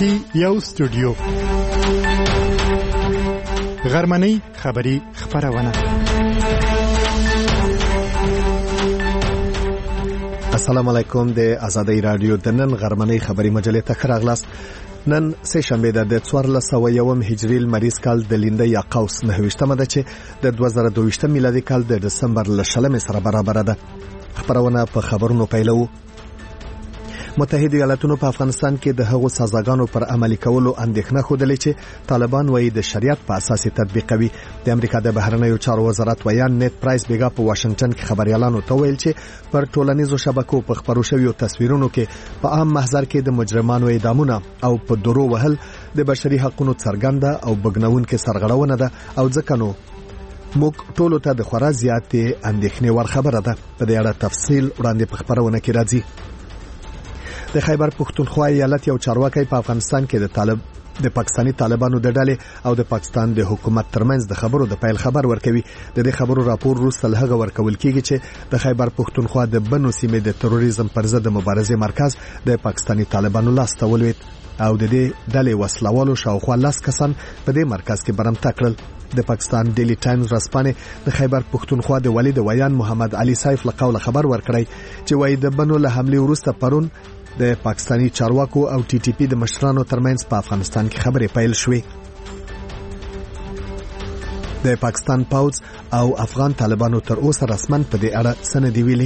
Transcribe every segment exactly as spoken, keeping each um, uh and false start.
کې یو استودیو غرمنۍ خبری خبرونه. السلام علیکم. د آزادۍ رادیو د نن غرمنۍ خبری مجلې ته راغلاست. نن سه شنبه د څوارلس سوه یوم هجری لمریز کال د لینده یا قوس نهویشتمه ده چې د دوه زره دوه ویشت میلادي کال د دسمبر ل شلمې سره برابر ده. خبرونه په خبرونو پیلو. متحده ایالاتونو په افغانستان کې د هغو سازاګانو پر عملي کولو اندېښنه خوده چې طالبان وايي د شریعت په اساس تطبیقوي. د امریکا د بهرنیو چارو وزارت ویان نیت پرایس بیګا په واشنگټن کې خبريالانو ته ویل چې پر ټولنیزو شبکو په خبرو شویو تصویرونو کې په عام محضر کې د مجرمانو اعدامونه او په درو وهل د بشري حقوقو څرګنده او بګنون کې سرغړونه ده او ځکه نو موږ ټولو ته د خورا زیاتې اندېښنې ور خبره ده. په دې اړه تفصیل وړاندې په خبرونه کې راځي. د خیبر پختونخوا ایالت یو چارواکي په افغانستان کې د طالب د پاکستاني طالبانو د ډلې او د پاکستان د حکومت ترمنځ د خبرو د پیل خبر ورکوي. د دې خبرو راپور وروسته هغه ورکول کیږي چې د خیبر پختونخوا د بنو سیمې د تروریزم پر ضد مبارزې مرکز د پاکستاني طالبانو لاس ته ولوېد او د دې ډلې وسلوالو شاوخوا لاس کسان په دې مرکز کې برمته کړل. د پاکستان ډیلی ټایمز رسپانې د خیبر پختونخوا د والي د ویان محمد علي سیف له قوله خبر ورکړی چې وايي د بنو له حمله وروسته پرون د پاکستاني چارواکو او ټي ټي پی د مشرانو ترمنځ په افغانستان کې خبرې پیل شوې. د پاکستان پوځ او افغان طالبانو تر اوسه رسماً په دې اړه سند ویلي.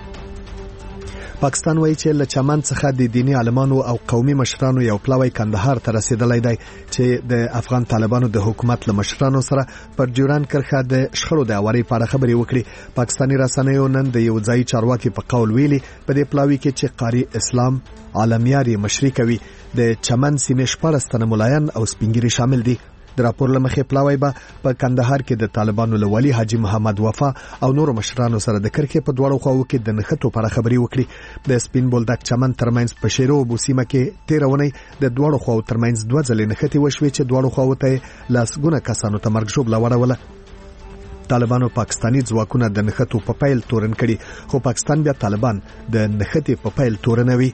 پاکستان وایي چې له چمن څخه د دینی عالمانو او قومي مشرانو یو پلاوی کندهار ته رسیدلی دی چې د افغان طالبانو د حکومت له مشرانو سره پر جوران کرخه د شخړو د اوري په اړه خبرې وکړي. پاکستاني رسنیو نن د یو ځای چارواکي په قول ویلي په دې پلاوی کې چې قاری اسلام عالمیاري مشري کوي د چمن سیمې شپږ تنه ملایان او سپینګری شامل دي. د راپور لمخې پلاوی به په کندهار کې د طالبانو له والي حاجی محمد وفا او نور مشرانو سره د کرکې په دواړو خواو کې د نښتو پر خبري وکړي. د سپین بولدک چمن ترمنځ په شیرو بوسیمه کې تیرونی د دواړو خواو ترمنځ دوه ځلې نښتې وشوي چې دواړو خواو ته لاسګونه کسانو ته مرګ ژوبله وړوله. طالبانو پاکستاني ځواکونه د نښتو په پیل تورن کړي خو پاکستان بیا طالبان د نښتې په پیل تورنوي.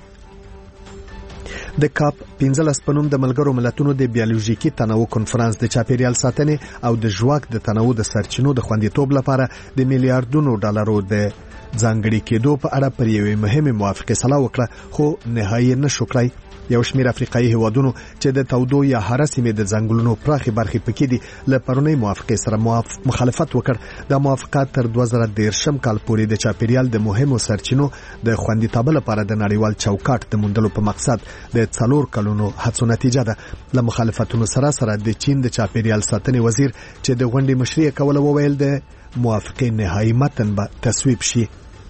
د کاپ پنځلس پنوم د ملګرو ملتونو د بیولوژیکي تنوع کنفرانس د چاپیریال ساتنې او د ژواک د تنوع د سرچینو د خوندیتوب لپاره د میلیارډونو ډالرو د ځانګړي کېدو په اړه پر یوې مهمه موافقه سلا وکړه خو نهایي نشو کړی. یو شمېر افریقایي هیوادونو چې د تودو یا هره سیمې د ځنګلونو پراخي برخې پکې دي له پرونی موافقه سره مخالفت وکړ. د موافقه تر دوه زره دېرشم کال پورې د چاپیریال د مهمو سرچینو د خوندیتوب لپاره د نړیوال چوکاټ د موندلو په مقصد د څلور کلونو هڅو نتیجه ده. له مخالفتونو سره سره د چین د چاپیریال ساتنې وزیر چې د غونډې مشري کوله وویل د موافقه نهایي متن به تصویب شي.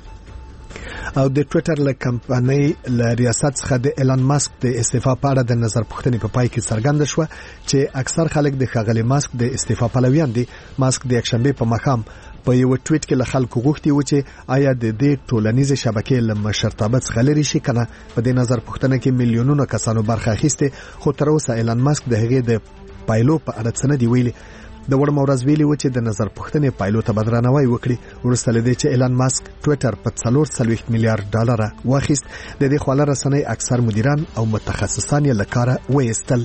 او د ټوئیټر له کمپنۍ له ریاست څخه د ایلان ماسک د استعفا په اړه د نظر پوښتنې په پای کې څرګنده شوه چې اکثر خلک د ښاغلي ماسک د استعفا پلویان دي. ماسک د یکشنبه په ماښام په یو ټویټ کې له خلکو غوښتي و چې آیا د دې ټولنیزې شبکې له مشرتابه څخه لري شي کنه. په دې نظر پوښتنه کې میلیونونو کسانو برخه اخیسته خو تر اوسه ایلان ماسک د هغې د پایلو په اړه څه نه دی ویلي. د وړ مورز ویلي و چې د نظر پوښتنې پایلو ته بدرناوی وکړي ورسته لدی چې ایلان ماسک ټوئیټر په څلور څلوېښت میلیارډ ډالر واخیست. د دې خواله رسنۍ اکثر مدیران او متخصصان یې له کاره وایستل.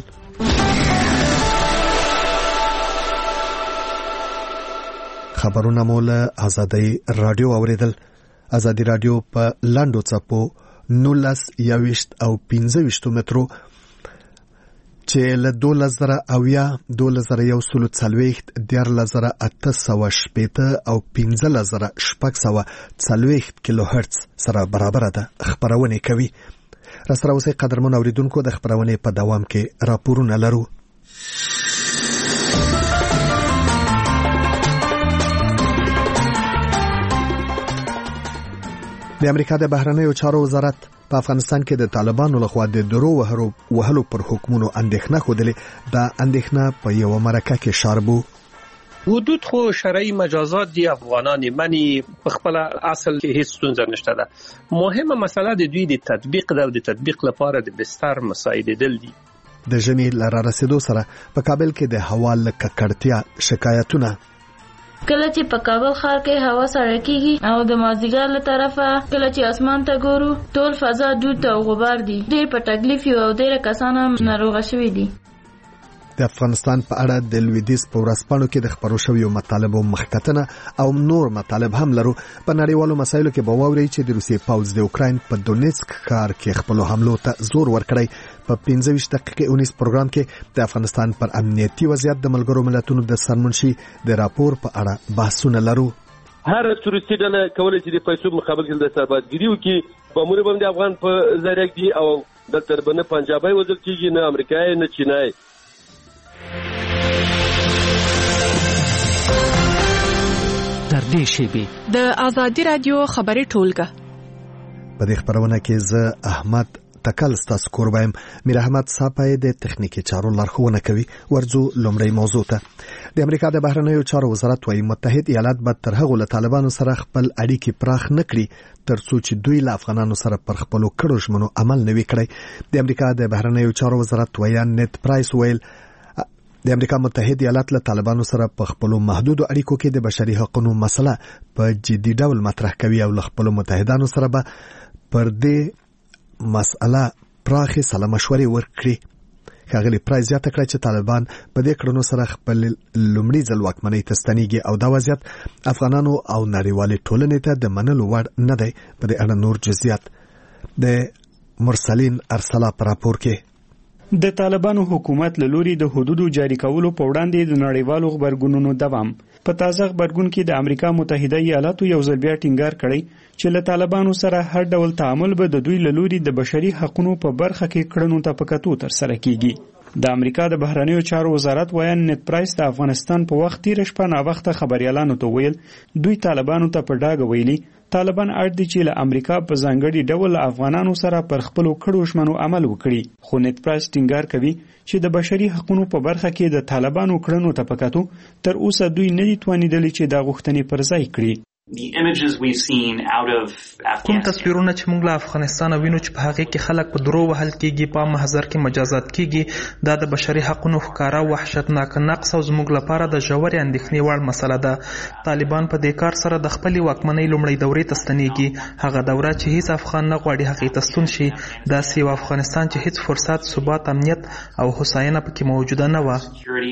خبرونه مو له آزادۍ رادیو اوریدل. آزادۍ رادیو په لاندو څپو نولس یویشت او پنځه ویشت مترو چې له دولس زره اویا دولس زره یو سلو څلوېښت دیارلس زره اته سوه شپېته او پنځلس زره شپږ سوه څلوېښت کیلو هرتز سره برابر ده. خبرونه کوي. راسره اوسئ قدرمن اوریدونکو. د خبرونه په دوام کې راپورونه لرو. د امریکا د بهرنیو چارو وزارت په افغانستان کې د طالبانو لخوا د درو وهلو پر حکمونو اندېښنه خوده. دا اندېښنه په یو مرکه کې شاربو. حدود خو شرعي مجازات دي افغانان منی په خپل اصل کې هیڅ ستونزه نشته ده. مهمه مسله د دوی د تطبیق ده او د تطبیق لپاره د بستر مساعدېدل دي. د ژمي لاره رسیدو سره په کابل کې د هوا له ککړتیا شکایتونه کله چې په کابل ښار کې هوا سړه کیږي او د مازدیګر له طرفه کله چې اسمان ته ګورو ټول فضا دود او غبار دي. ډېر په تکلیف یو او ډېر کسان هم ناروغه شوي دي. د افغانستان په اړه د لویدیځ په ورځپاڼو کې د خبرو شویو مطالبو مخکتنه او نور مطالب هم لرو. په نړیوالو مسایلو کې به واورئ چې د روسیې پوځ د اوکراین په دونیتسک ښار کې خپل حملو ته زور ورکړی. په پنځه ویشت دقیقې اونیز پروګرام کې د افغانستان پر امنیتي وضعیت د ملګرو ملتونو د سرمنشي د راپور په اړه بحثونه لرو. هر تورستي ډله کولای شي د پیسو مقابل کې د سربازګري وکړي. بمونه به د افغان په ذریعہ دي او دلته بنه پنجابي وزل کېږي، نه امریکایي نه چینایي. تر دې شیبې د آزادي رادیو خبري ټولګه په دې خبرونه کې زه احمد تکل ستاسو کوربایم. میر احمد صاحب د تخنیکی چارو لارښوونه کوي. ورځو لومړی موضوع ته. د امریکا د بهرنیو چارو وزارت وايي متحد ایالات به تر هغه له طالبانو سره خپل اړیکې پراخ نه کړي تر څو چې دوی له افغانانو سره پر خپل کړو ژمنو عمل نه وکړي. د امریکا د بهرنیو چارو وزارت وایي نت پرایس ویل د امریکا متحد ایالات له طالبانو سره په خپل محدودو اړیکو کې د بشري حقوقو مسله په جدي ډول مطرح کوي او له خپل متحدانو سره به پر دې مسله پراخه سلا مشورې ورکړي. ښاغلي پرایس زیاته کړه چې طالبان په دې کړنو سره خپل لومړي ځل واکمنۍ ته ستنېږي او دا وضعیت افغانانو او نړیوالې ټولنې ته د منلو وړ نه دی. په دې اړه نور جزئیات د مرسلین ارسلا پر راپور کې. د طالبانو حکومت له لوري د حدودو جاری کولو په وړاندې د نړیوالو خبرګونونو دوام. په تازه خبرګون کې د امریکا متحده ایالاتو یو ځل بیا ټینګار کړی چې له طالبانو سره هر ډول تعامل به د دوی له لوري د بشري حقوقو په برخه کې کړنو ته په کتو تر سره کیږي. د امریکا د بهرنیو چارو وزارت وایي نت پرایس د افغانستان په وخت تیر شپه نا وخت خبريالانو ته ویل دوی طالبانو ته په ډاګه ویلي طالبان اړ دي چې له امریکا په ځانګړي ډول افغانانو سره پر خپل کړو ژمنو عمل وکړي. خو نت پرایس ټینګار کوي چې د بشري حقوقو په برخه کې د طالبانو کړنو ته په کتو تر اوسه دوی نه دي توانیدلي چې دا غوښتنې پر ځای کړي. کوم تصویرونه چې موږ له افغانستان وینو چې په هغه کې خلک په درو وهل کېږي، په محضر کې مجازات کېږي، دا د بشري حقوقو ښکارا وحشتناک نقص او زموږ لپاره د ژورې اندېښنې وړ مسله ده. طالبان په دې کار سره د خپلې واکمنۍ لومړۍ دورې ته ستنېږي، هغه دوره چې هیڅ افغان نه غواړي هغې ته ستون شي. داسې یو افغانستان چې هیڅ فرصت، ثبات، امنیت او هوساینه پکې موجوده نه وه.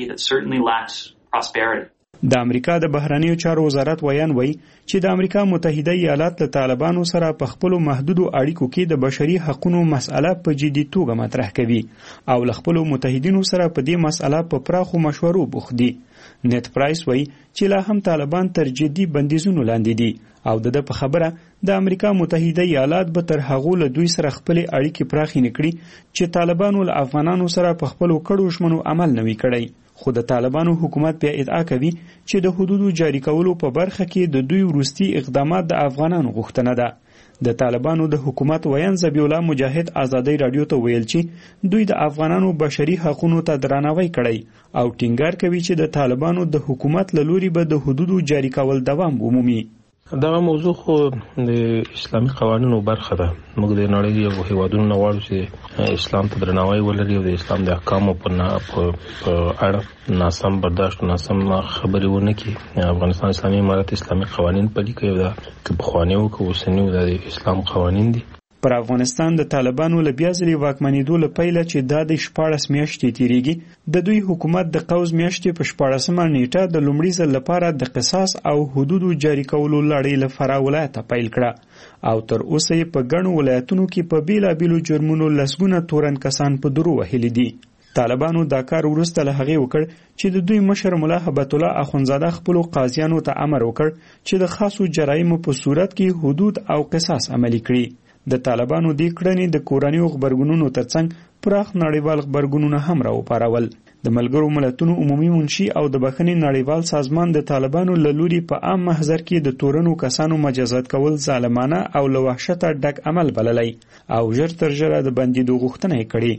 د امریکا د بهرنیو چارو وزارت ویان وایي چې د امریکا متحده ایالات له طالبانو سره په خپل محدودو اړیکو کې د بشري حقوقو مسأله په جدي توګه مطرح کوي او له خپل متحدینو سره په دې مسأله په پراخو مشورو بوخت دي. نت پرایس وایي چې لا هم طالبان تر جدي بندیزونو لاندې دي او د په خبره د امریکا متحده ایالات به تر هغه له دوی سره خپل اړیکې پراخې نکړي چې طالبانو له افغانانو سره په خپل کړو ژمنو عمل نه وی کړی. خو د طالبانو حکومت بیا ادعا کوي چې د حدودو جاری کولو په برخه کې د دوی وروستي اقدامات د افغانانو غوښتنه ده. د طالبانو د حکومت ویان ذبیح الله مجاهد آزادۍ رادیو ته ویل چې دوی د افغانانو بشري حقوقو ته درناوی کړی او ټینګار کوي چې د طالبانو د حکومت له لوري به د حدودو جاری کول دوام ومومي. دا موضوع خو د اسلامي قوانینو برخه ده. موږ د نړۍ یو هیوادونو نه غواړو چې اسلام ته درناوی ولري او د اسلام د احکامو په اړه ناسم برداشت او ناسم خبرې ونه کړي. افغانستان اسلامي امارت اسلامي قوانین پلي کوي، دا که پخواني او که اوسني د اسلام قوانین دي. پر افغانستان د طالبانو له بیا ځلې واکمنېدو له پیله چې دا د شپاړس میاشتې تیریږي، د دوی حکومت د قوز میاشتې په شپاړسمه نیټه د لومړي ځل لپاره د قصاص او حدودو جاری کولو لړۍ له فراه ولایته پیل کړه او تر اوسه یې په ګڼو ولایتونو کې په بیلابیلو جرمونو لسګونه تورن کسان په درو وهلي دي. طالبانو دا کار وروسته له هغې وکړ چې د دوی مشر ملا هبت الله اخونزاده خپلو قاضیانو ته امر وکړ چې د خاصو جرایمو په صورت کې حدود او قصاص عملي کړي. د طالبانو دې کړنې د کورنیو خبرګونونو ترڅنګ پراخ نړیوال خبرګونونه هم راوپارول. د ملګرو ملتونو عمومي منشي او د بخښنې نړیوال سازمان د طالبانو له لوري په عام محضر کې د تورنو کسانو مجازات کول ظالمانه او له وحشته ډک عمل بللی او ژر تر ژره د بندېدو غوښتنه یې کړې.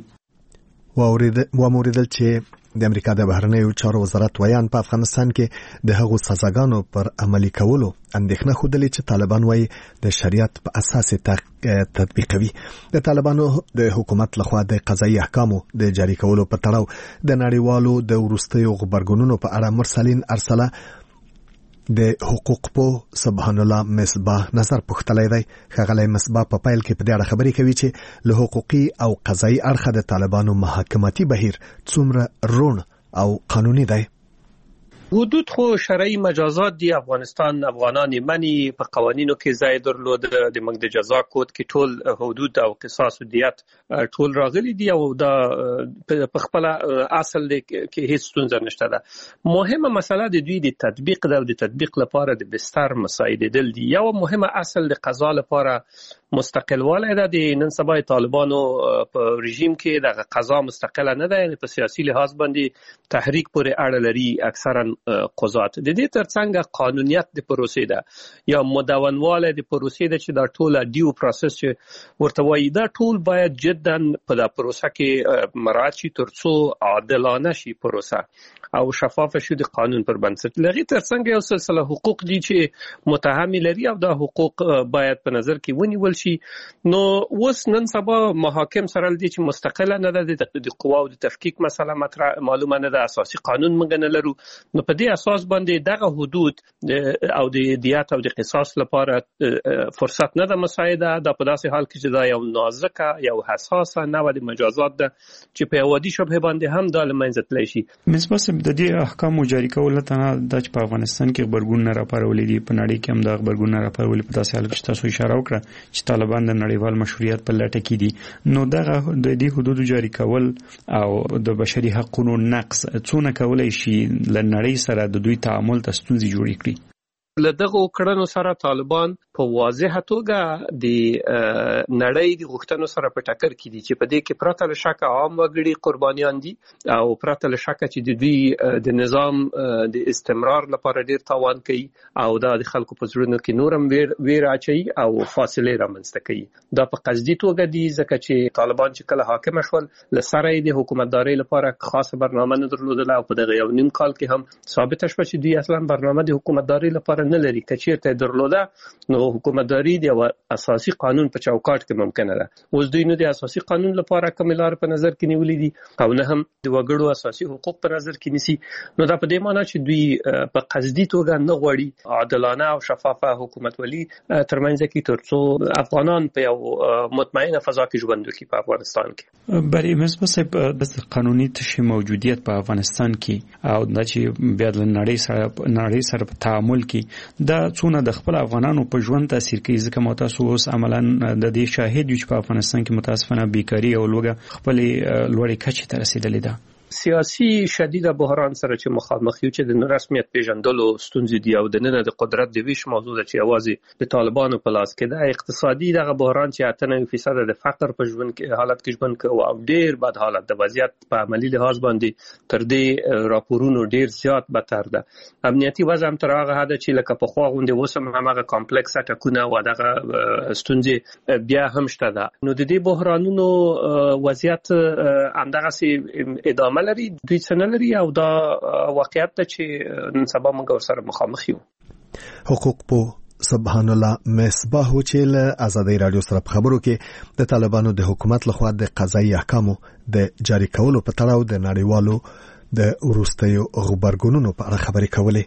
واوریدل چې د امریکا د بهرنیو چارو وزارت ویان په افغانستان کې د هغو سزاګانو پر عملي کولو اندېښنه ښودلې چې طالبان وايي د شریعت په اساس تطبیقوي. د طالبانو د حکومت لخوا د قضایي احکامو د جاری کولو په تړاو د نړیوالو د وروستیو خبرګونونو په اړه مرسلین ارسله د حقوق پو سبحان الله مصباح نظر پختلی دی. خغلی مصباح په پیل کې په دې اړه خبرې کوي چې له حقوقي او قضایي اړخه د طالبانو محاکماتي بهیر څومره روڼ او قانوني دی. حدود خو شرعي مجازات دي. افغانستان افغانان منی په قوانینو کې ځای درلود. د موږ د جزا کود کې ټول حدود او قصاص او دیت ټول راغلي دي او دا په خپل اصل کې هیڅ ستونزه نشته ده. مهمه مسله د دوی د تطبیق ده او د تطبیق لپاره د بستر مساعده دل دي. یو مهمه اصل د قضا لپاره مستقل والی ده. د نن سبا طالبانو په رژیم کې د قضا مستقله نه ده، یعنی په سیاسي لحاظ باندې تحریک پورې اړه لري اکثرا قضات. د دې ترڅنګ قانونیت د پروسې ده یا مدونواله د پروسې ده چې دا ټول ډیو پروسس ورته وایي، دا ټول باید جدا په دا پروسه کې مراعات شي ترڅو عادلانه شي پروسه او شفاف شي د قانون پر بنسټ. لغې ترڅنګ یو سلسله حقوق دي چې متهم لري او دا حقوق باید په نظر کې ونیول شي. نو اوس نن سبا محاکم سره دي چې مستقله نه ده، د قوا او د تفکیک مسله مطرح معلومه نه ده، اساسي قانون موږ نه لرو. نو په دې اساس باندې دغه حدود او د دیت او د قصاص لپاره فرصت نه ده مساعده. دا په داسې حال کې چې دا یو نازکه یو حساسه نوع د مجازات ده چې په ودی شبهه باندې هم د لمنځه تللی شي. مصباح صاحب، د دې احکامو جاری کول ته د په افغانستان کې خبرګون نه راپارولې دي، په نړۍ کې هم د خبرګون نه راپارولې. په داسې حال کې تاسو اشاره وکړه چې طالبان د نړیوال مشروعیت په لټه کې دي. نو دغه د دې حدود جاری کول او د بشري حقوقو نقض څونه کولای شي لنړۍ سره د دوی تعامل ته ستونزې جوړې کړي؟ له دغه کړنو سره طالبان په واضحه توګه د نړۍ د غوښتنو سره په ټکر کې دي چې په دې کې پرته له شک عام وګړي قربانیان دي او پرته له شک چې د دوی د نظام د استمرار لپاره ډیر تاوان کوي او دا د خلکو په زړونو کې نورم ویر ویر اچي او فاصله رامنځته کوي. دا په قصدي توګه دي ځکه چې طالبان چې کله حاکم شول لسره د حکومتداري لپاره خاصه برنامه نه درلودله او په دغه یو نیم کال کې هم ثابت شوه چې دوی اصلا برنامه د حکومتداري لپاره نه لري. کچیرته درلوده نو حکومتداري د اساسي قانون په چوکاټ کې ممکنه ده. اوس دوی نو د اساسي قانون لپاره کوم لار په نظر کې نیولې دي او نه هم د وګړو اساسي حقوق په نظر کې نیسي. نو دا په دې معنی چې دوی په قصدي توګه نه غواړي عادلانه او شفافه حکومتولي ترمنځ کې ترڅو افغانان په یو مطمئنه فضا کې ژوند وکړي په افغانستان کې. بری مصباح صاحب، د قانوني تشې موجودیت په افغانستان کې او د چې بیا د نړۍ سره نړۍ سره په تعامل کې دا څونه د خپل افغانانو په ژوند تاثیر کوي؟ ځکه متاسو اوس عملاً د دې شاهد یو چې په افغانستان کې متاسفانه بیکاری او لوګه خپل لوړې کچې ته رسیدلې ده. سیاسي شدید بحران سره چې مخامخ یو چې د رسمیت پیژندلو ستونزې دی او د نن د قدرت د ویش موضوع ده چې اوازې د طالبانو په لاس کې ده. اقتصادي دغه بحران چې اته نه فیصد د فقر په ژوند کې حالت کې ژوند کوي او ډیر بد حالت د وضعیت په عملی لحاظ باندې تر دې راپورونو ډیر زیات بدتر ده. امنیتي وضع هم تر هغه حد چې لکه په خوا غونډه وسم هغه کمپلیکس ټکونه او دغه ستونزې بیا هم شته ده. نو د دې بحرانونو وضعیت همدغه سي ادامه لري، دوی څنګه لري او دا واقعیت ته چې نن سبا موږ ورسره مخامخ یو. حقوق پو سبحان الله مصباح چې له آزادۍ رادیو سره په خبرو کې د طالبانو د حکومت لخوا د قضایي احکامو د جاری کولو په تړاو د نړیوالو د وروستیو غبرګونونو په اړه خبرې کولې.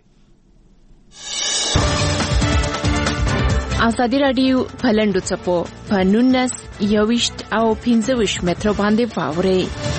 آزادۍ رادیو په لنډو څپو په نونس یوویشت او پنځه ویشت مترو باندې واورئ.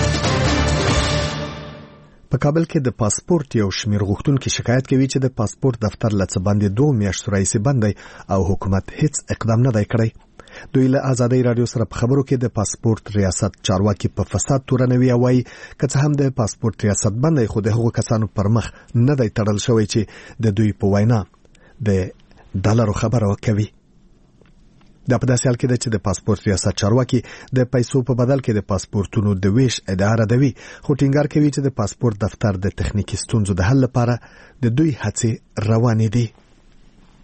په کابل کې د پاسپورت یو شمیر غوښتونکو شکایت کوي چې د پاسپورت دفتر له څه باندې دوه میاشتې راځي بندي او حکومت هیڅ اقدام نه دی کړی. دوی له آزادۍ رادیو سره په خبرو کې د پاسپورت ریاست چارواکي په فساد تورنوي وایي که څه هم د پاسپورت ریاست بندي خو د هغو کسانو پر مخ نه دی تړل شوی چې د دوی په وینا د ډالرو خبره کوي. دا په داسې حال کې ده چې د پاسپورت ریاست چارواکي د پیسو په بدل کې د پاسپورتونو د ویش ادعا ردوي، خو ټینګار کوي چې د پاسپورت دفتر د تخنیکی ستونزو د حل لپاره د دوی هڅې روانې دي.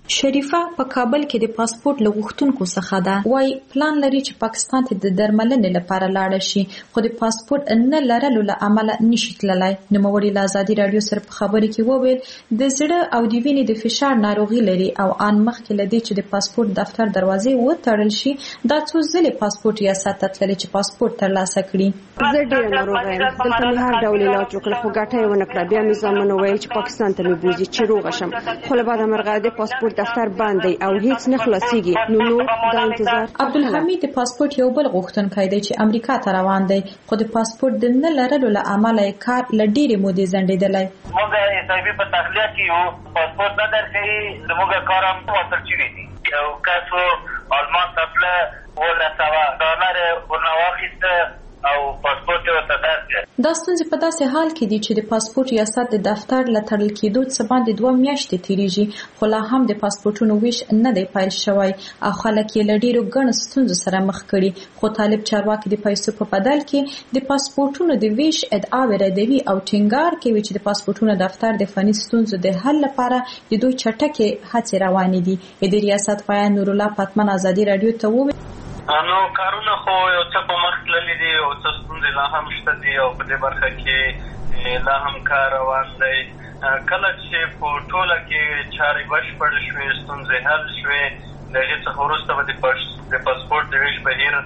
شریفه په کابل کې د پاسپورت لغوښتونکو څخه ده. وای پلان لري چې پاکستان ته د درملنې لپاره لاړ شي خو د پاسپورت نه لرلو له امله نشي تللی. نوموړي له ازادي رادیو سره په خبرې کې وویل د زړه او د وینې د فشار ناروغي لري او ان مخکې له دې چې د پاسپورت دفتر دروازې وتړل شي دا څو ځلې پاسپورت ریاست ته تللی چې پاسپورت ترلاسه کړي. زه ډېره ناروغه یم. دلته مې هر ډول علاج وکړ خو ګټه یې ونه کړه. بیا مې زامنو ویل چې پاکستان ته مې بوځي چې روغه شم خو له بعده مرغه د پاسپورت دفتر بند دی او هیڅ نه خلاصيږي. نو نو دا انتظار. عبدالحمید د پاسپورت یو بل غوښتونکی دی چې امریکا ته روان دی خو د پاسپورت د نه لرلو له امله یې کار له ډېرې مودې ځنډېدلی. موږ حسابي په تخلیه کې یو پاسپورت نه درکوي زموږ کار هم معطل شوي دي. یو کس و آلمان ته تله اوولس سوه ډالر ورنه واخیسته او پاسپورت یې ورته درکړ. دا ستونزې په داسې حال کې دي چې د پاسپورت ریاست د دفتر له تړل کېدو څخه باندې دوه میاشتې تېرېږي خو لا هم د پاسپورتونو ویش نه دی پیل شوی او خلک یې له ډېرو ګڼو ستونزو سره مخ کړي. خو طالب چارواکي د پیسو په بدل کې د پاسپورتونو د ویش ادعاوې ردوي او ټینګار کوي چې د پاسپورتونو دفتر د فني ستونزو د حل لپاره د دوی چټکې هڅې روانې دي. د ریاست پایان نورالله پتمن ازادي رادیو ته وویل نو کارونه خو یو څه په مخ تللي دي او څه ستونزې لا هم شته دي او په دې برخه کې لا هم کار روان دی. کله چې په ټوله کې چارې بشپړې شوې ستونزې حل شوې د هغې څخه وروسته به د پاسپورت د ویش بهیر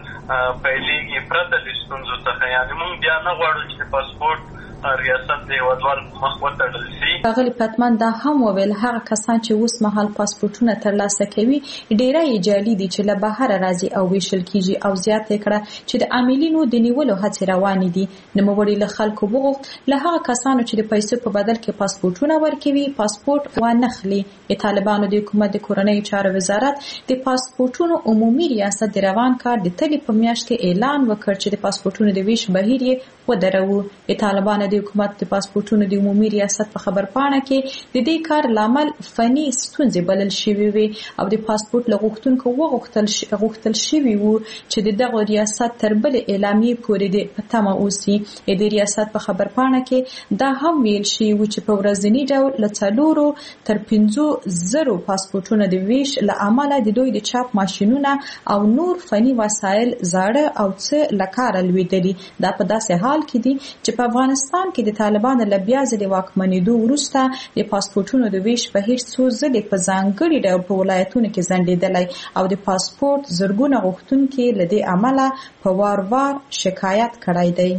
پیلېږي پرته د ستونزو څخه. یعنې موږ بیا نه غواړو چې د پاسپورت ریاست د هیوادوال مخ وتړل شي. ښاغلي پتمن دا هم وویل هغه کسان چې اوس مهال پاسپورتونه ترلاسه کوي ډېری یې جعلي دي چې له بهره راځي او ویشل کیږي او زیاته یې کړه چې د عاملینو د نیولو هڅې روانې دي. نوموړي له خلکو وغوښت له هغه کسانو چې د پیسو په بدل کې پاسپورتونه ورکوي پاسپورت وانخلي. د طالبانو د حکومت د کورنیو چارو وزارت د پاسپورتونو عمومي ریاست د روان کار د تلې په میاشت کې اعلان وکړ چې د پاسپورتونو د ویش بهیر یې ودروو. د طالبانو د حکومت د پاسپورتونو د عمومي ریاست په خبرپاڼه کې د دې کار لامل فني ستونزې بلل شوې وي او د پاسپورت لغوښتونکو وغوښتل غوښتل شوي وو چې د دغه ریاست تر بلې اعلامیې پورې د په تمه اوسي. د ریاست په خبرپاڼه کې دا هم ویل شوي وو چې په ورځني ډول له څلورو تر پنځو زرو پاسپورتونو د ویش له امله د دوی د چاپ ماشینونه او نور فني وسایل زاړه او څه له کاره لوېدلي. دا په داسې حال کې دي چې په افغانستان کې د طالبانو له بیا ځلې واکمنېدو وروسته د پاسپورتونو د ویش بهیر څو ځلې په ځانګړي ډول په ولایتونو کې ځنډېدلی او د پاسپورت زرګونه غوښتونکي له دې امله په وار وار شکایت کړی دی.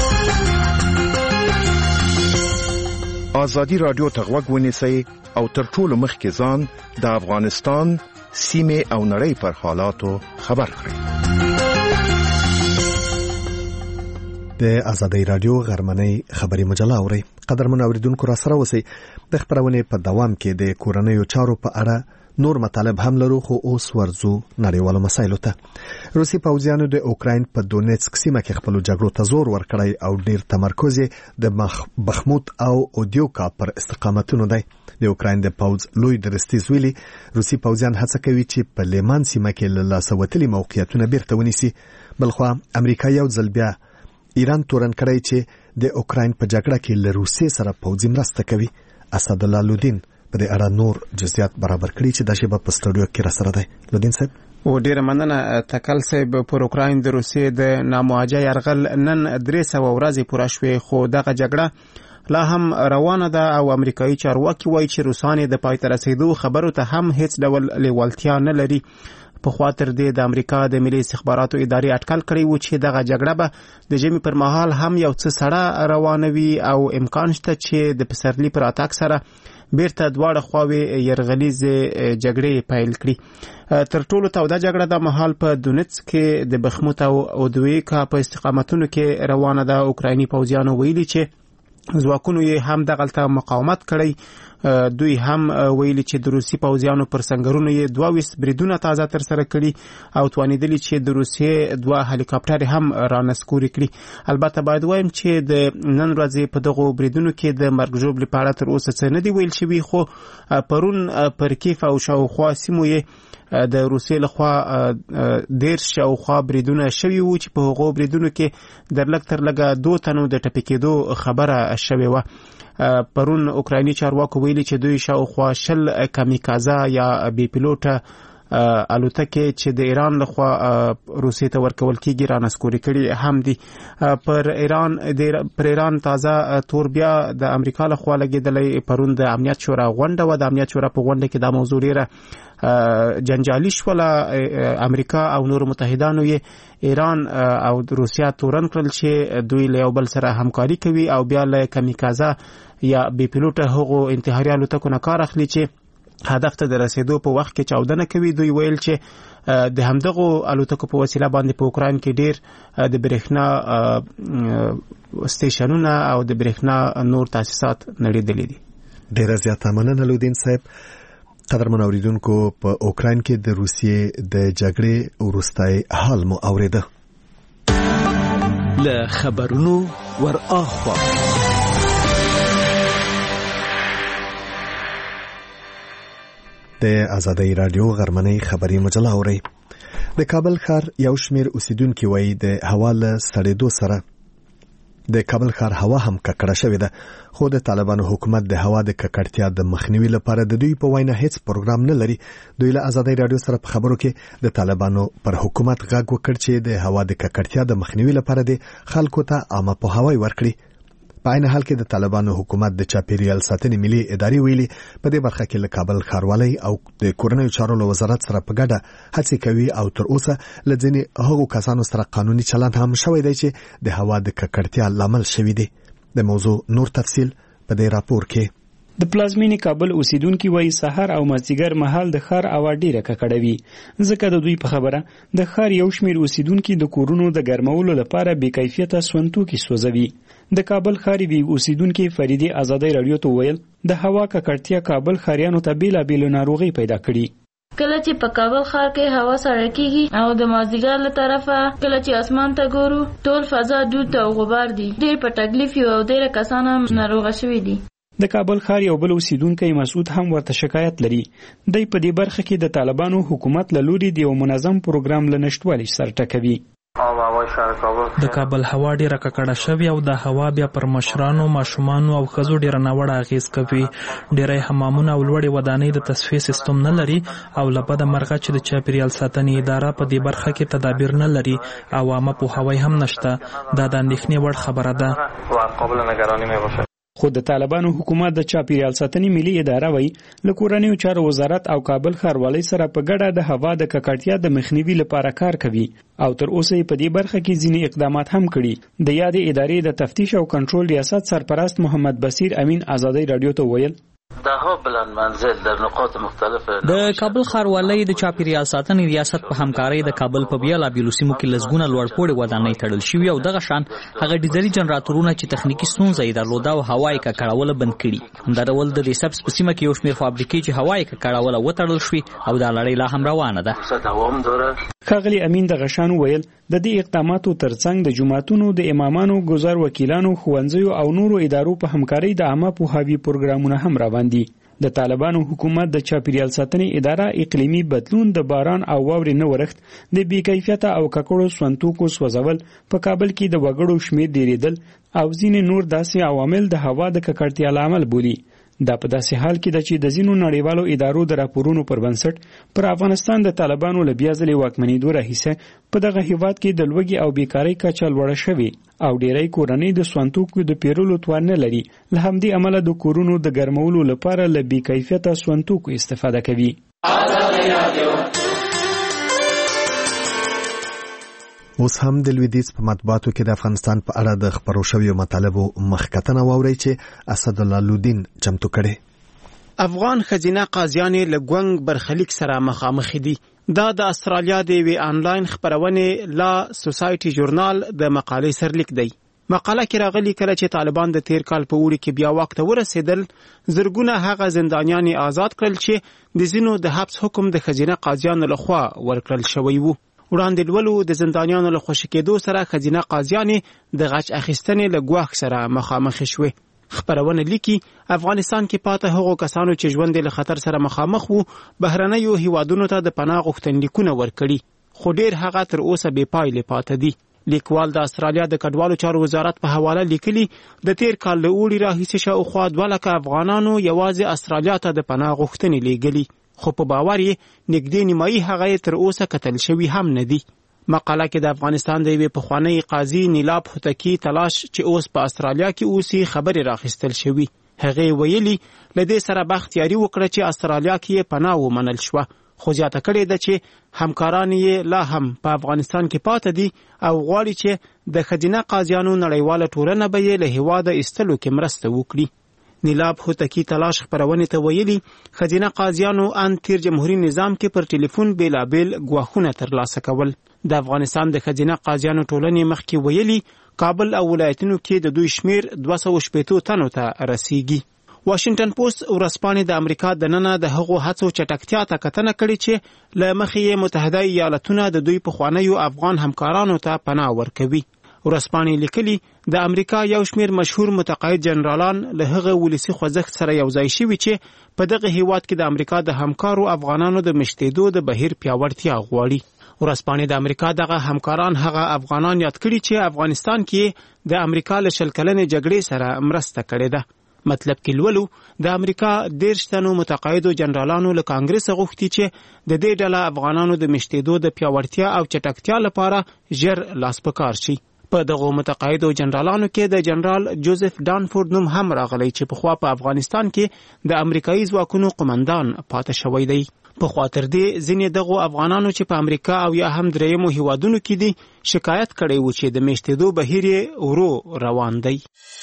ازادي رادیو ته غوږ ونیسئ او تر ټولو مخکې ځان د افغانستان سیمې او نړۍ پر حالاتو خبر کړئ. د ازادي رادیو غرمنۍ خبري مجله اوري. قدرمن اوریدونکو را سره اوسئ. د خبرونې په دوام کې د کورنیو چارو په اړه نور مطالب هم لرو خو اوس ورځو نړیوالو مسایلو ته. روسي پوځیانو د اوکراین په دونیتسک سیمه کې خپل جګړو ته زور ورکړی او ډیر تمرکز د بخموت او اودیوکا پر استقامتونو دی. د اوکراین د پوځ لوی درستیز ویلي روسي پوځیان هڅه کوي چې په لیمان سیمه کې له لاسه وتلي موقعیتونه بیرته ونیسي. بلخوا امریکا یو ځل بیا ایران تورن کړی چې د اوکراین په جګړه کې له روسیې سره پوځي مرسته کوي. اسد الله لودین په دې اړه نور جزئیات برابر کړي چې د شیبه په سټوډیو کې را سره دی. لودین صاحب و ډیره مننه تکل صاحب. پر اوکراین د روسیې د نامواجه يرغل نن درې سوه ورځې پوره شوې خو دغه جګړه لا هم روانه ده او امریکایي چارواکي وایي چې روسان د پای ته رسیدو خبرو ته هم هیڅ ډول لیوالتیا نه لري. په خاطر دې د امریکا د ملي استخباراتو ادارې اټکل کړی و چې دغه جګړه به د ژمي پر مهال هم یو څه سړه روانوي او امکان شته چې د پسرلي پر راتګ سره بیرته دواړه خواوې یرغلیزې جګړې پیل کړي. تر ټولو توده جګړه د مهال په دونیتسک کې د بخموت او اودویکا په استقامتونو کې روانه ده. اوکرایني پوځیانو ویلي چې ځواکونو یې هم دغلته مقاومت کړی. دوی هم ویلي چې د روسي پوځیانو پر سنگرونو یې دوه ویشت بریدونه تازه تر سره کړي او توانیدلي چې د روسیې دوه هلیکاپټر هم رانسکوري کړي. البته باید وایم چې د نن ورځې په دغو بریدونو کې د مرګ ژوبلې په اړه تر اوسه څه نه دي ویل شوي خو پرون پر کیف او شاوخوا سیمو یې د روسیې لخوا دېرش شاوخوا بریدونه شوي وو چې په هغو بریدونو کې در لږ تر لږه دوه تنو د ټپي کېدو خبره شوې وه. پرون اوکرایني چارواکو ویلي چې دوی شاوخوا شل کامیکازا یا بي پیلوټه الوتکې چې د ایران لخوا روسیې ته ورکول کېږي رانسکوري کړي هم دي. پر ایران د پر ایران تازه تور بیا د امریکا لخوا لګېدلی. پرون د امنیت شورا غونډه و. د امنیت شورا په غونډه کې دا موضوع ډېره جنجالي شوله. امریکا او نور متحدانو یې ایران او روسیا تورن کړل چې دوی له یو بل سره همکاري کوي او بیا له کامیکازا یا بي پیلوټه هغو انتحاري الوتکو نه کار اخلي چې هدف ته د رسیدو په وخت کې چاودنه کوي. دوی ویل چې د همدغو الوتکو په وسیله باندې په اوکراین کې ډیر د برېښنا سټیشنونه او د برېښنا نور تاسیسات نړیدلي دي. ډیره زیاته مننه لودین صاحب. قدرمن اوریدونکو په اوکراین کې د روسیې د جګړې وروستی حال مو اوریده. له خبرونو ور اخوا د آزادۍ رادیو غرمنۍ خبري مجله اوري. د کابل ښار یو شمیر اوسیدونکو وایي د هوا له سړېدو سره د کابل ښار هوا هم ککړه شوې ده، خو د طالبانو حکومت د هوا د ککړتیا د مخنیوي لپاره د دوی په وینا هیڅ پروګرام نه لري. دوی له آزادۍ رادیو سره په خبرو کې د طالبانو پر حکومت غږ وکړ چې د هوا د ککړتیا د مخنیوي لپاره د خلکو ته عامه پوهاوی ورکړي. په عین حال کې د طالبانو حکومت د چاپیریال ساتنې ملي ادارې ویلي په دې برخه کې له کابل ښاروالۍ او د کورنیو چارو له وزارت سره په ګډه هڅې کوي او تر اوسه له ځینې هغو کسانو سره قانوني چلند هم شوی دی چې د هوا د ککړتیا لامل شوی دی. د موضوع نور تفصیل په دې راپور کې. د پلازمینې کابل اوسیدونکو وایي سحر او مازدیګر مهال د ښار هوا ډیره ککړه وي، ځکه د دوی په خبره د ښار یو شمیر اوسیدونکو د کورونو د ګرمولو لپاره بې کیفیته سونتوکي سوځوي. د کابل ښار وی اوسیدونکو فریدي آزادۍ رادیو ته ویل د هوا ککړتیا کابل ښاریانو ته بیلابیل ناروغي پیدا کړي. کله چې په کابل ښار کې هوا سړه کیږي او د مازدیګر له طرفه کله چې اسمان ته ګورو ټول فضا دود او غبار دي. ډېر په تکلیف یو او ډېر کسان هم ناروغه شوي دي. د کابل ښار یو بل اوسیدونکی مسعود هم ورته شکایت لري. دی په دې برخه کې د طالبانو حکومت له لوري د یو منظم پروګرام له نشټوالي سره ټکوي. د کابل هوا ډیره ککړه شوې او د هوا بیا پر مشرانو، ماشومانو او ښځو ډیره ناوړه اغیز کوي. ډیری حمامونه او لوړې ودانۍ د تصفیې سیستم نه لري او له بده مرغه چې د چاپیریال ساتنې اداره په دې برخه کې تدابیر نه لري او عامه پوهاوی هم نشته. دا د اندېښنې وړ خبره ده. خو د طالبانو حکومت د چاپیریال ساتنې ملي اداره وایي له کورنیو چارو وزارت او کابل ښاروالۍ سره په ګډه د هوا د ککړتیا د مخنیوي لپاره کار کوي او تر اوسه په دې برخه کې ځینې اقدامات هم کړي. د یادې ادارې د تفتیش او کنټرول ریاست سرپرست محمد بصیر امین آزادۍ رادیو ته ویل دهها بلند منزل در نقاط مختلف د کابل ښاروالۍ د چاپیریال ساتنې ریاست په همکارۍ د کابل په بیلابیلو سیمو کې لسګونه لوړپوړې ودانۍ تړل شوي او دغه شان هغه ډیزلي جنراتورونه چې تخنیکي ستونزه یې درلوده او هوا یې ککړوله بند کړي. همدا ډول د ریسپس په سیمه کې یو شمېر فابریکې چې هوا یې ککړوله وتړل شوې او دا لړۍ لا هم روانه ده. ښاغلي امین د غشان ویل د دې اقداماتو ترڅنګ د جماعتونو د امامانو، ګذر وکیلانو، ښوونځیو او نورو ادارو په همکارۍ د عامه پوهاوي پروګرامونه هم روان دي. د طالبانو حکومت د چاپیریال ساتنې اداره اقلیمي بدلون، د باران او واورې نه ورښت، د بې کیفیته او ککړو سونتوکو سوځول، په کابل کې د وګړو شمېر ډېرېدل او ځینې نور داسې عوامل د هوا د ککړتیا لامل بولي. دا په داسې حال کې ده چې د ځینو نړیوالو ادارو د راپورونو پر بنسټ پر افغانستان د طالبانو له بیا ځلې واکمنېدو راهیسه په دغه هیواد کې د لوږې او بیکارۍ کچه لوړه شوې او ډېری کورنۍ د سونتوکو د پیرلو توان نه لري. له همدې امله د کورونو د ګرمولو لپاره له بې کیفیته سونتوکو استفاده کوي. اوس هم د لویدیځ په مطبوعاتو کې د افغانستان په اړه د خبرو شویو مطالبو مخکتنه واوري چې اسد الله لودین چمتو کړي. افغان خزینه قاضیان له ګونګ برخلیک سره مخامخ دي. دا د استرالیا د وی آنلاین خبرونه لا سوسایټي ژورنال د مقالې سرلیک دی. مقاله کې راغلي کله چې طالبان د تیر کال په وړي کې بیا وخت ورسېدل، زرګونه هغه زندانیان آزاد کړل چې د زینو د حبس حکم د خزینه قاضیانو لخوا ورکړل شوی وو. وړاندې لولو د زندانیانو له خوشی کېدو سره خزینه قاضیانې د غچ اخیستنې له ګواښ سره مخامخ شوې. خبرونه لیکي افغانستان کې پاته هغو کسانو چې ژوند له خطر سره مخامخ وو بهرنیو هیوادونو ته د پناه غوښتنلیکونه ورکړي، خو ډېر هغه تر اوسه بې پایلې پاته دي. لیکوال د استرالیا د کډوالو چارو وزارت په حواله لیکلي د تیر کال له اوړي راهیسې شاوخوا دوه لکه افغانانو یوازې استرالیا ته د پناه غوښتنې لیږلي، خو په باور یې نږدې نیمایي هغه یې تر اوسه کتل شوي هم نه دي. مقاله کې د افغانستان د یوې پخوانۍ قاضي نیلاب هوتکی تلاش چې اوس په استرالیا کې اوسي خبرې راخیستل شوي. هغې ویلي له دې سره بختیاري وکړه چې استرالیا کې یې پناه ومنل شوه، خو زیاته کړې ده چې همکاران یې لا هم په افغانستان کې پاتې دي او غواړي چې د ښځینه قاضیانو نړیواله ټولنه به یې له هېواده ایستلو کې مرسته وکړي. نیلاب هوتکی تلاش خپرونې ته ویلي ښځینه قاضیانو ان تیر جمهوریت نظام کې پر ټلیفون بیلابیل ګواښونه ترلاسه کول. د افغانستان د ښځینه قاضیانو ټولنې مخکې ویلي کابل او ولایتونو کې د دوی شمیر دوه سوه شپېتو تنو ته رسیږي. واشنگټن پوسټ ورځپاڼې د امریکا دننه د هغو هڅو چټکتیا ته کتنه کړې چې له مخې یې متحده ایالتونه د دوی پخوانیو افغان همکارانو ته پناه ورکوي. ورځپاڼې لیکلي د امریکا یو شمیر مشهور متقاعد جنرالان له هغه ولسي خوځښت سره یوځای شوي چې په دغه هیواد کې د امریکا د همکارو افغانانو د مشتېدو د بهیر پیاوړتیا غواړي. ورځپاڼې د امریکا دغه همکاران هغه افغانان یاد کړي چې افغانستان کې د امریکا له شل کلنې جګړې سره مرسته کړې ده. مطلب کې لولو د امریکا دېرش تنو متقاعدو جنرالانو له کانګرس غوښتي چې د دې ډله افغانانو د مشتېدو د پیاوړتیا او چټکتیا لپاره ژر لاس په کار شي. په دغو متقاعدو جنرالانو کې د جنرال جوزف ډانفورد نوم هم راغلی چې پخوا په افغانستان کې د امریکایي ځواکونو قمندان پاتې شوی دی. په خوا تر دې ځینې دغو افغانانو چې په امریکا او یا هم درېیمو هیوادونو کې دي شکایت کړی و چې د مشتېدو بهیر یې ورو روان دی.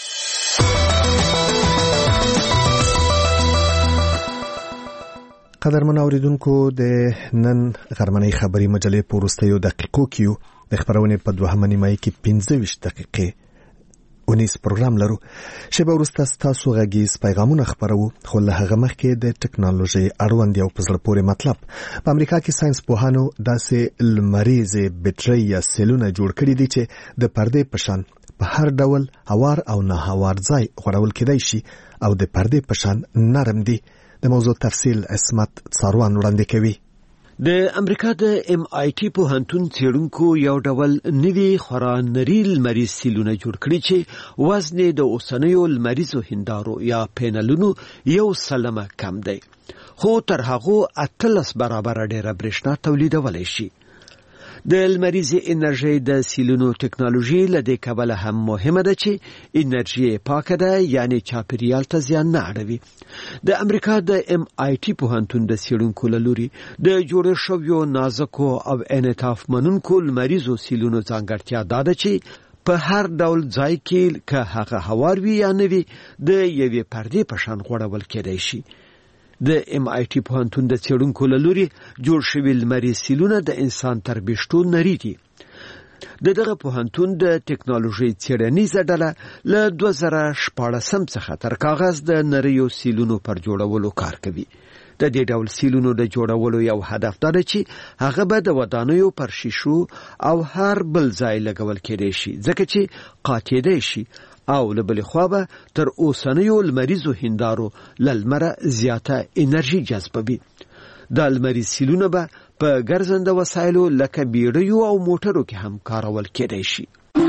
قدرمن اوریدونکو د نن غرمنۍ خبري مجلې په وروستیو دقیقو کې د خبرونې په دوهمه نیمایي کې پنځه ویشت دقیقې ونیس پروګرام لرو. شیبه وروسته ستاسو غږیز پیغامونه خپرو، خو له هغه مخکې د ټکنالوژي اړوند یو په زړه پورې مطلب. په امریکا کې ساينس پوهانو داسې لمریزې بټرۍ یا سیلونه جوړ کړي دي چې د پردې په شان په هر ډول هوار او نه هوار ځای غوړول کېدای شي او د پردې په شان نرم دي. د موضوع تفصیل اسمت څاروان وړاندې کوي. د امریکا د ام آی ټي پوهنتون څېړونکو یو ډول نوي خورا نري لمریز سیلونه جوړ کړي چې وزن د اوسنیو لمریزو هندارو یا پینلونو یو سلمه کم دی، خو تر هغو اتلس برابره ډېره برېښنا تولیدولی شي. د لمریزې انرژۍ د سیلونو ټکنالوژي له دې کبله هم مهمه ده چې انرژي پاکه ده، یعنی چاپیریال ته زیان نه اړوي. د امریکا د ام آی ټي پوهنتون د څېړونکو له لوري د جوړ شویو نازکو او انعطاف منونکو لمریزو سیلونو ځانګړتیا دا ده چې په هر ډول ځای کې که هغه هوار وي یا نه وي د یوې پردې په شان غوړول کېدای شي. د ام آی ټي پوهنتون د څېړونکو له لوري جوړ شوي لمریز سیلونه د انسان تر بېشتو نري دي. د دغه پوهنتون د ټکنالوژۍ څېړنیزه ډله له دوه زره شپاړسم څخه تر کاغذ د نریو سیلونو پر جوړولو کار کوي. د دې ډول سیلونو د جوړولو یو هدف دا دی چې هغه به د ودانیو پر شیشو او هر بل ځای لګول کېدای شي، ځکه چې قاتېدای شي او له بلې خوا به تر اوسنیو لمریزو هندارو له لمره زیاته انرژي جذبوي. دا لمریز سیلونه به په ګرځنده وسایلو لکه بیړیو او موټرو کې هم کارول کېدای شي.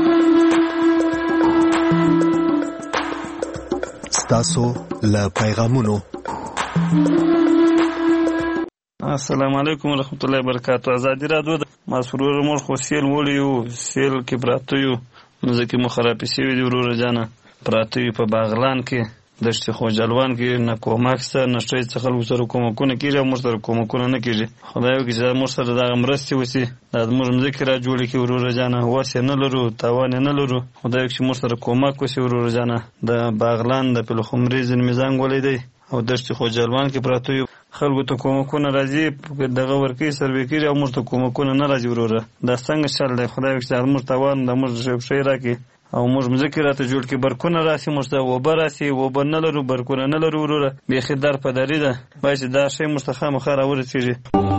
ستاسو له پیغامونو. السلام علیکم ورحمت الله وبرکاتہ. ازادي رادیو د مسرور مور خو سیل وړیو سیل کې پراته یو مزه مو خرابې شوي دي وروره جانه، پراته وي په باغلان کې دشت خوجلوان کې نه کومک شته، نه شته چې خلکو سره کومکونه کېږي او موږ سره کومکونه نه کېږي. خدای وکړي چې موږ سره دغه مرستې وشي، دا زموږ مځکې را جوړې کړي وروره جانه، وس یې نه لرو، تاوان یې نه لرو. خدای وکړي چې موږ سره کومک وشي وروره جانه. د باغلان د پلخمري ځینې مې زنګ دی او دشت خوجلوان کې پراته وي خلکو ته کومکونه راځي، دغه ورکوي سروې کېږي او موږ ته کومکونه نه راځي وروره. دا څنګه چل دی؟ خدای وکړي چې زموږ تاوان د موږ شی راکړي او موږ مځکې راته جوړ کړي، برکونه راسي، موږ ته اوبه راسي، اوبه نه لرو، برکونه نه لرو وروره. بیخي در په دري ده، باید چې دا شی موږ ته خامخا راورسېږي.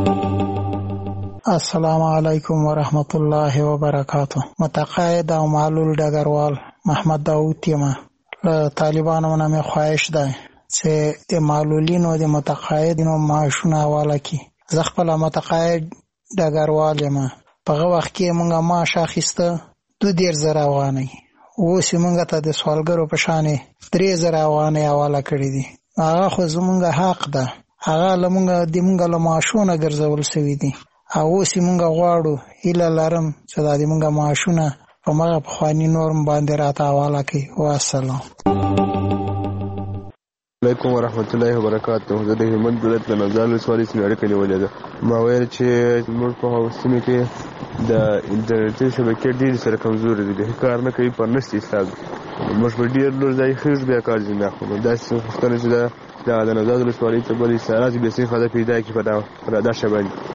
السلام علیکم ورحمت الله وبرکاتہ. متقاعد او معلول ډګروال محمد داوود یم. له طالبانو نه مې خواهش ده چې د معلولینو د متقاعدینو معاشونه حواله کړي. زه خپله متقاعد ډګروال یم. په هغه وخت کې موږ معاش اخیسته دو دیر زره افغانۍ، اوس یې مونږ ته د سوالګرو په شانې درې زره افغانۍ حواله کړي دي. هغه خو زمونږ حق ده، هغه له مونږ د مونږ له معاشونه ګرځول سوي دي او اوس یې مونږ غواړو، هیله لرم چې دا د مونږ معاشونه په مغه پخواني نورم باندې راته حواله کړي. والسلام علیکم ورحمت الله وبرکاته. زه د هلمند ولایت له نوزال ولسوالۍ څخه اړیکه نیولې ده. ما ویل چې موږ په هغو سیمو کې د انټرنیټي شبکې ډېرې سره کمزورې دي، کار نه کوي، پر نشته حساب. موږ په ډېر لوړ ځای خېږو، بیا کار ځینې نه اخلو. داسې غوښتنه چې د نوزال ولسوالۍ ته بلې سراسي بې سیخه ده پیدا کړي په دا شبکې.